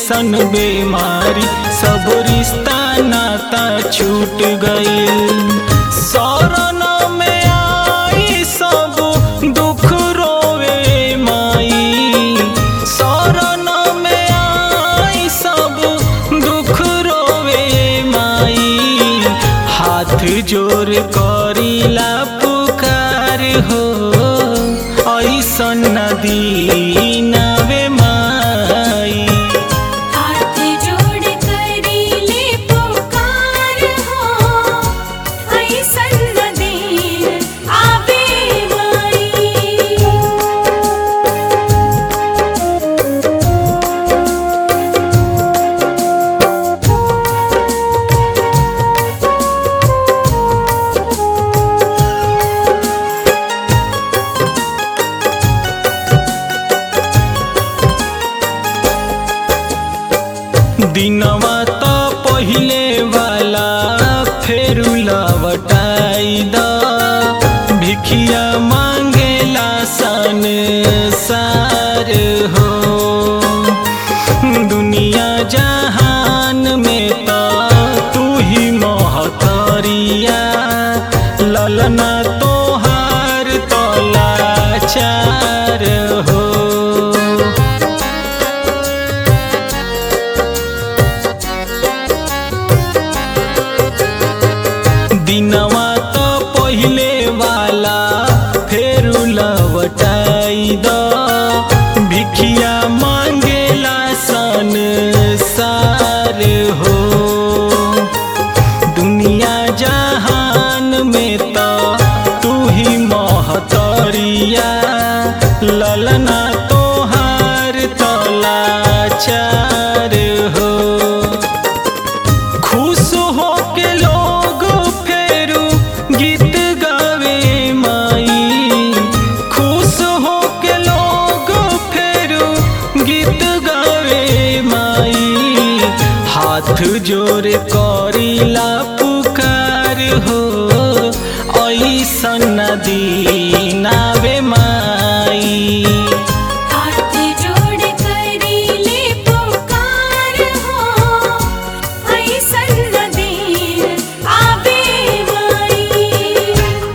ऐसन बीमारी, सब रिश्ता नाता छूट गइल। शरण में आई सब दुख रोवे माई, शरण में आई सब दुख रोवे माई। हाथ जोड़ करीला पुकार हो, ऐसन नदी नावे माई। हाथ जोड़ करीले पुकार हो, ऐसन नदी आवे माई। दिनवा तो पहिले वाला फेर लवटाई द, भिखिया मांगेला संसार हो। दुनिया जहान में तो तू ही महतरिया, ललना तोहार तो लाचार हो। दिनवा तो पहिले वाला फेर लवटाई द, भिखिया मांगेला संसार हो। दुनिया जहान में तो तू ही महतरिया, ललना तोहार तो लाचार हो। खुश हो के लोग फेरू गीत गावे माई, खुश हो के लोग फेरू गीत गावे माई। हाथ जोड़ करीला पुकार हो, ऐसन नदी नावे माई। हाथ जोड़ करीले पुकार हो, ऐसन नदी आवे माई।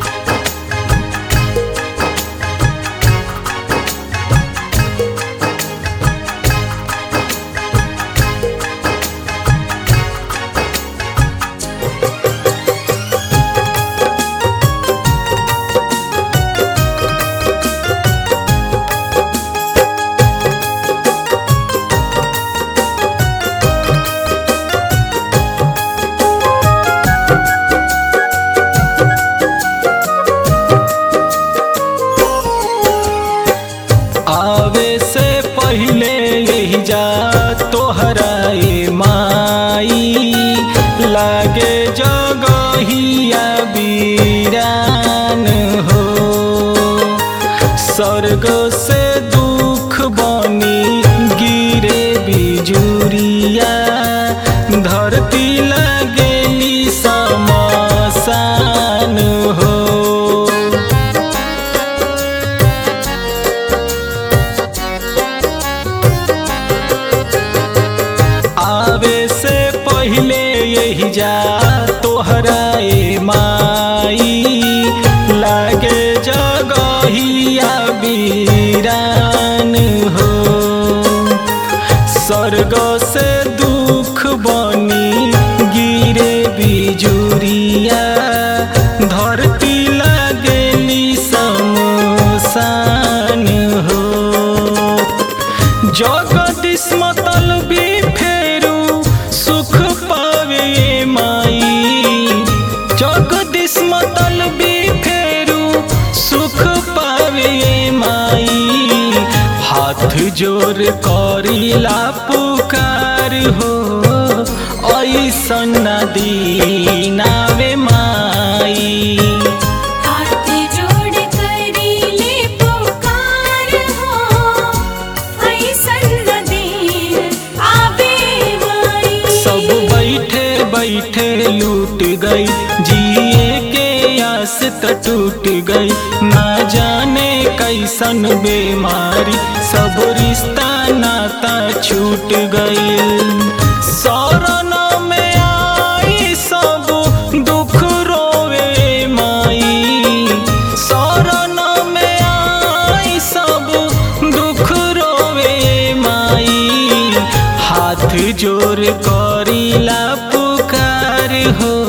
आवे से पहिले यही जा तोहरा माई, लागे जगहिया वीरान हो। स्वर्ग से दुख बनी गिरे बिजुरिया, धरती लागेली समसान हो। आवे से पहिले यही जा तोहरा माई, लागे जगहिया वीरान हो। स्वर्ग से दुख बनी गिरे बिजुरिया, धरती लागेली समसान हो। जगदीश मतलबी फेरू सुख पावे माई, जगदीश मतलबी फेरू सुख पावे माई। हाथ जोड़ करीला पुकार हो, ऐसन नदी नावे माई। हाथ जोड़ करीले पुकार हो, ऐसन नदी आवे माई। सब बैठे बैठे लूट गई, जिए के आस त टूट गई। ना जाने कैसन बीमारी, सब रिश्ता नाता छूट गइल। शरण में आई सब दुख रोवे माई, शरण में आई सब दुख रोवे माई। हाथ जोड़ करीला पुकार हो,